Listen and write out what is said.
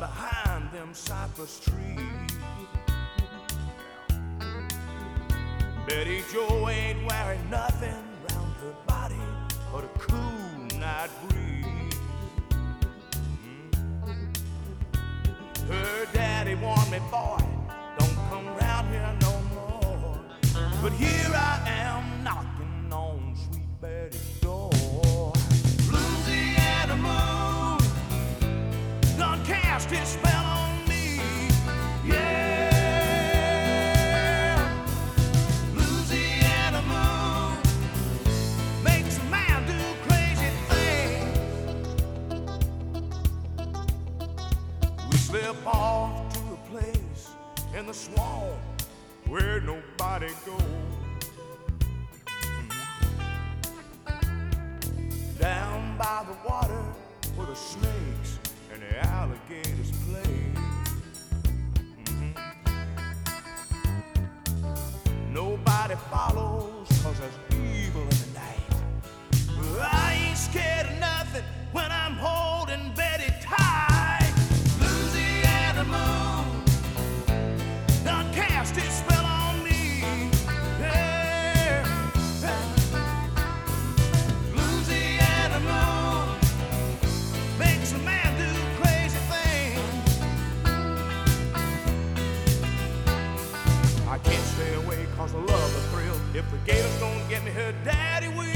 behind them cypress trees. Betty Joe ain't wearing nothing round her body but a cool night breeze. Her daddy warned me, boy, don't come round here no more. But here I am knocking on sweet Betty's door. Louisiana moon done cast his spell on me, yeah. Louisiana moon makes a man do crazy things. We slip off to a place in the swamp where nobody goes. Down by the water where the snakes and the alligators play. Nobody follows 'cause there's evil in the night. I ain't scared of nothing when I'm holding Betty tight. Louisiana moon done cast his spell on me, yeah. Louisiana moon makes a man do crazy things. I can't stay away 'cause I love the thrill. If the gators don't get me, her daddy will.